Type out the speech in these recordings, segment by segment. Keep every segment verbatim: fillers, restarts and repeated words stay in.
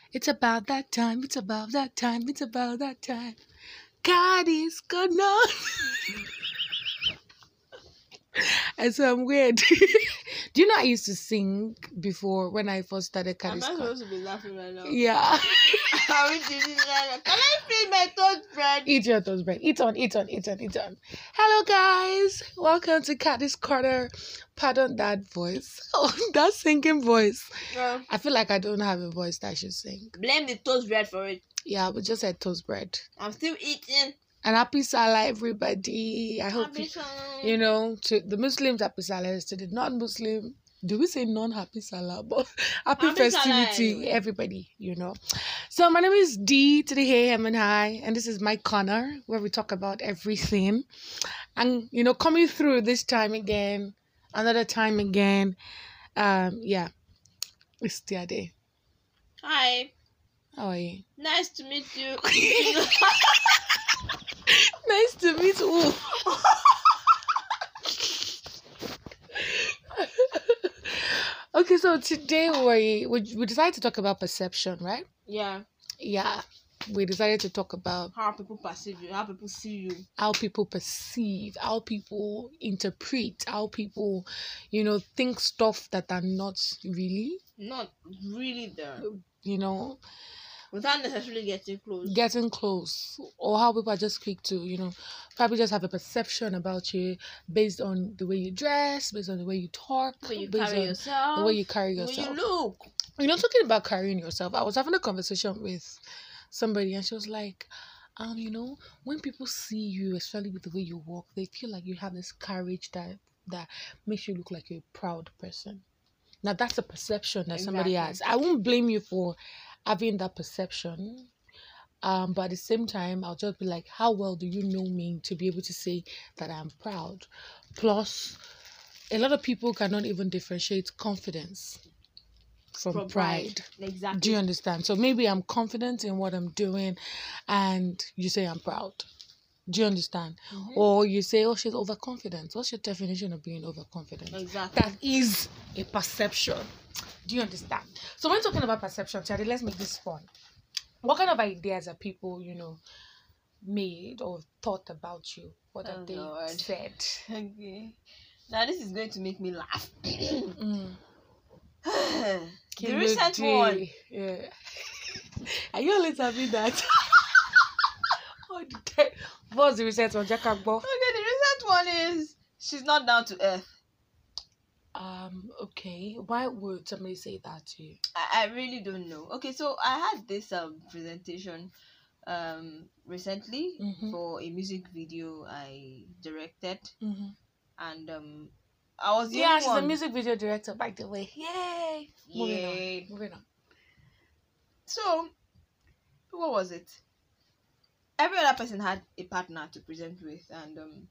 It's about that time. It's about that time. It's about that time. God is gonna. And so I'm weird. Do you know I used to sing before when I first started I'm Caddy's not Corner? supposed to be laughing right now. Yeah. How we doing this right now? Can I feed my toast bread? Eat your toast bread. Eat on, eat on, eat on, eat on. Hello, guys. Welcome to Caddy's Corner. Pardon that voice. Oh, that singing voice. Yeah. I feel like I don't have a voice that I should sing. Blame the toast bread for it. Yeah, we just had toast bread. I'm still eating. And happy Salah, everybody. I hope, Happy you, Salah. you know, to the Muslims, happy Salah. To the non-Muslim, do we say non-happy Salah? But happy, Happy Salah festivity, anyway. everybody, you know. So my name is Dee, to the Hey, Hem, and Hi. And this is my corner, where we talk about everything. And, you know, coming through this time again, another time again. Um, yeah, it's Tiade. Hi. How are you? Nice to meet you. Nice to meet you. Okay, so today we, we we decided to talk about perception, right? Yeah. Yeah, we decided to talk about How people perceive you, how people see you. how people perceive, how people interpret, how people, you know, think stuff that are not really, Not really there. you know, Without necessarily getting close. getting close, or how people are just quick to, you know, probably just have a perception about you based on the way you dress, based on the way you talk, The way you based carry on yourself. the way you carry the way yourself. you look. You know, talking about carrying yourself, I was having a conversation with somebody and she was like, um, you know, when people see you, especially with the way you walk, they feel like you have this courage that that makes you look like you're a proud person. Now that's a perception that somebody Exactly. has. I won't blame you for having that perception. Um, but at the same time, I'll just be like, how well do you know me to be able to say that I'm proud? Plus, a lot of people cannot even differentiate confidence from, From pride. Exactly. Do you understand? So maybe I'm confident in what I'm doing and you say I'm proud. Do you understand? Mhm. Or you say, oh, she's overconfident. What's your definition of being overconfident? Exactly. That is a perception. Do you understand? So when talking about perception, Charlie, let's make this fun. What kind of ideas are people, you know, made or thought about you? What have Oh, they Lord. said? Okay. Now this is going to make me laugh. Mm. The recent one. Yeah. Are you always having that? Oh, the- What's the recent one? Jakagbo? Okay, the recent one is she's not down to earth. Um, okay. Why would somebody say that to you? I, I really don't know. Okay, so I had this um presentation um recently Mhm. for a music video I directed, Mm-hmm. and um I was the Yeah, only she's one. a music video director, by the way. Yay! Moving Yay. on. Moving on. So what was it? Every other person had a partner to present with, and um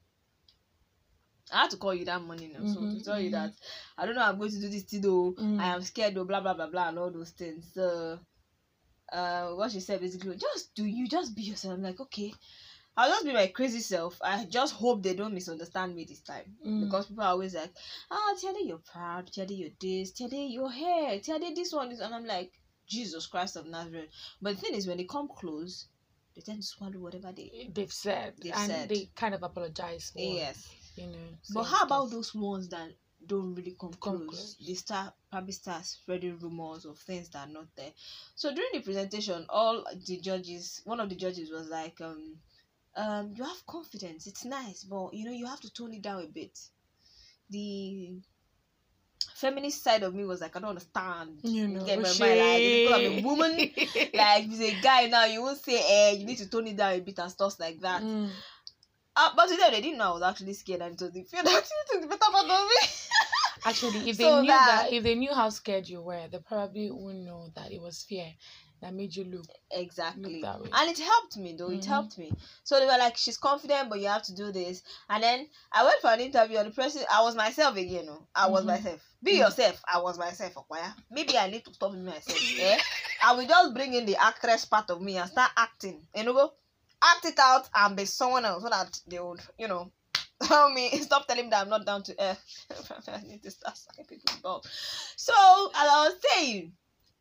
I had to call you that morning now, so Mhm, to tell you mhm. that I don't know I'm going to do this thing though. Mm. I am scared though, blah blah blah blah, and all those things. So uh what she said basically, just do you, just be yourself. I'm like, okay, I'll just be my crazy self. I just hope they don't misunderstand me this time. Mm. Because people are always like, oh, Tiade, you're proud. Tiade, you're this. Tiade, your hair. Tiade, this one. This. And I'm like, Jesus Christ of Nazareth. But the thing is, when they come close, they tend to swallow whatever they... They've said. They've and said. they kind of apologize for, Yes. you know. But saying how about stuff. those ones that don't really come, Come close? close. They start probably start spreading rumors of things that are not there. So during the presentation, all the judges, one of the judges was like, um, um, you have confidence. It's nice, but you know you have to tone it down a bit. The feminist side of me was like, I don't understand. You know, get my shit. mind, like because I'm a woman. Like if you're a guy now, you won't say, eh, you need to tone it down a bit and stuff like that. Mm. Uh, but to them, they didn't know I was actually scared, and it was the fear that actually took the better part of me. Actually, if they So knew that- that, if they knew how scared you were, they probably wouldn't know that it was fear that made you look. Exactly. Look that way. And it helped me though. Mhm. It helped me. So they were like, she's confident, but you have to do this. And then I went for an interview, and the person, I was myself again. No? I was Mhm. myself. Be Mhm. yourself. I was myself. Okwaya. Maybe I need to stop being myself. Yeah? I will just bring in the actress part of me and start acting. You know, go act it out and be someone else so that they would, you know, tell me, stop telling me that I'm not down to earth. I need to start sucking people's balls. So, as I was saying,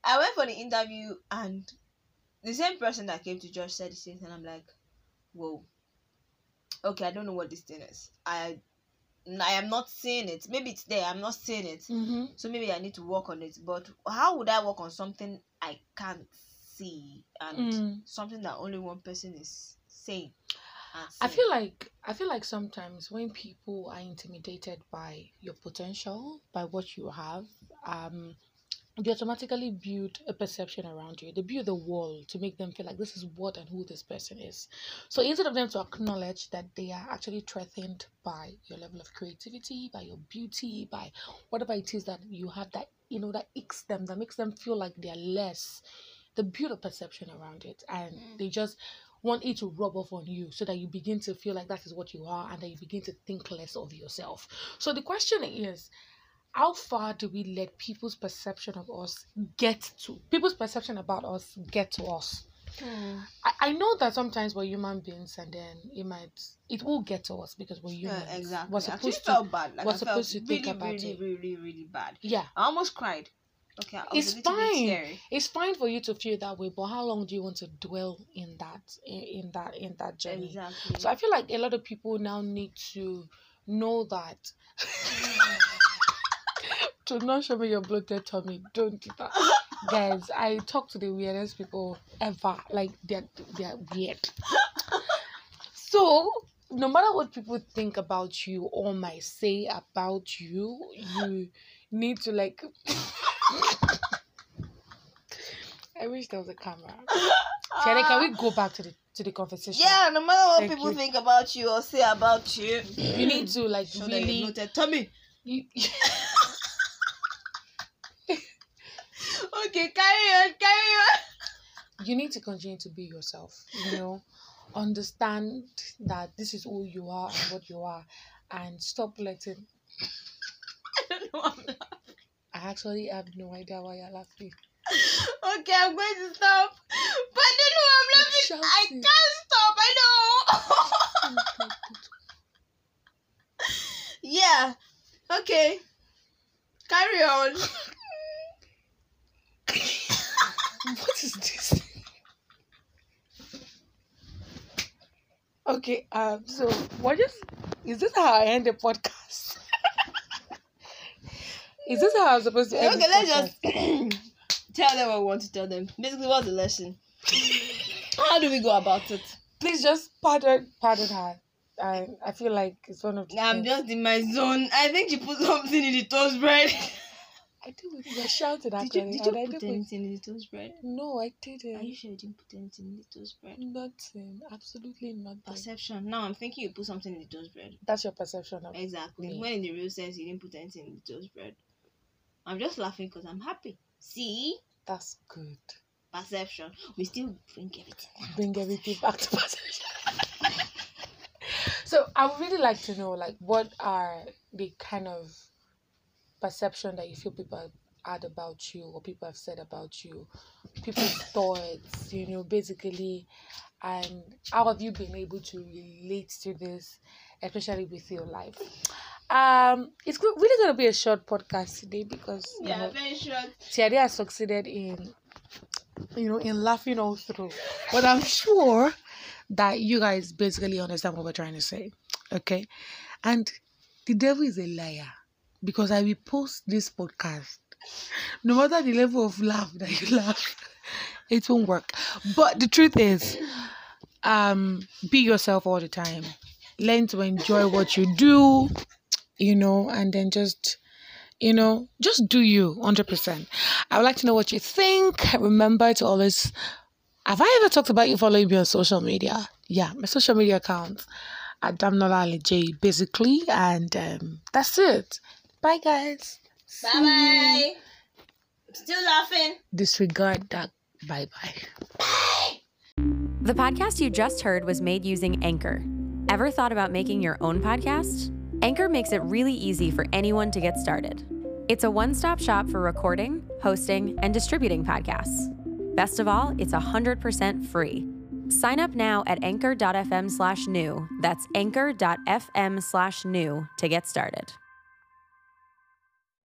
I went for the interview and the same person that came to judge said the same thing. I'm like, whoa. Okay, I don't know what this thing is. I I am not seeing it. Maybe it's there. I'm not seeing it. Mm-hmm. So maybe I need to work on it. But how would I work on something I can't see and Mm. something that only one person is saying? and I seeing? feel like I feel like sometimes when people are intimidated by your potential, by what you have, um, they automatically build a perception around you. They build a wall to make them feel like this is what and who this person is. So instead of them to acknowledge that they are actually threatened by your level of creativity, by your beauty, by whatever it is that you have that, you know, that icks them, that makes them feel like they're less, they build a perception around it, and Mm. they just want it to rub off on you so that you begin to feel like that is what you are, and then you begin to think less of yourself. So the question is, how far do we let people's perception of us get to people's perception about us get to us? Hmm. I, I know that sometimes we're human beings, and then it might it will get to us because we're Yeah, humans. exactly. We're I actually supposed to felt bad. Like we're I felt supposed to think really, about really, it. really, really bad. Yeah. I almost cried. Okay, I was It's a little bit fine. teary. It's fine for you to feel that way, but how long do you want to dwell in that in, in that in that journey? Exactly. So I feel like a lot of people now need to know that. Do not show me your bloated tummy. Don't do that. Guys, I talk to the weirdest people ever. Like, they're, they're weird. So, no matter what people think about you or might say about you, you need to, like... I wish there was a camera. Tiare, can we go back to the to the conversation? Yeah, no matter what Thank people you. think about you or say about you, You need to, like, show that really... you're bloated tummy. You, Okay, carry on, carry on. you need to continue to be yourself, you know, understand that this is who you are and what you are, and stop letting... I don't know. I'm laughing. I actually have no idea why you're laughing. Okay, I'm going to stop. But I don't know. I'm laughing. I Shouting. can't stop. I know. Yeah. Okay. Carry on. What is this? Okay, um, so what is is this how I end the podcast? Is this how I'm supposed to end Okay, the let's podcast? just tell them what we want to tell them. Basically, what's the lesson? How do we go about it? Please just pardon pardon her. I I feel like it's one of the I'm things- just in my zone. I think you put something in the toast bread. I do you were shouting Did actually. you, did and you I put did anything in the toast bread? No, I Are you didn't. sure you didn't put anything in the toast bread? Nothing. Absolutely nothing. Perception. Now I'm thinking you put something in the toast bread. That's your perception of Exactly. Me. When in the real sense you didn't put anything in the toast bread. I'm just laughing because I'm happy. See? that's good. Perception. We still bring everything down. Bring everything back to perception. So I would really like to know, like, what are the kind of perception that you feel people have had about you, or people have said about you, people's thoughts, you know, basically, and how have you been able to relate to this, especially with your life? Um, it's go- really going to be a short podcast today because you Yeah, know, very short. Tiare has succeeded in, you know, in laughing all through. But I'm sure that you guys basically understand what we're trying to say. Okay? And the devil is a liar, because I will post this podcast. No matter the level of laugh that you laugh, it won't work. But the truth is, um, be yourself all the time. Learn to enjoy what you do, you know, and then just, you know, just do you one hundred percent. I would like to know what you think. Remember to always... Have I ever talked about you following me on social media? Yeah, my social media account at Damnola Ali J, basically. And um, that's it. Bye, guys. Bye See you. bye. Still laughing. Disregard that. Bye-bye. The podcast you just heard was made using Anchor. Ever thought about making your own podcast? Anchor makes it really easy for anyone to get started. It's a one-stop shop for recording, hosting, and distributing podcasts. Best of all, it's one hundred percent free. Sign up now at anchor.fm slash new. That's anchor.fm slash new to get started.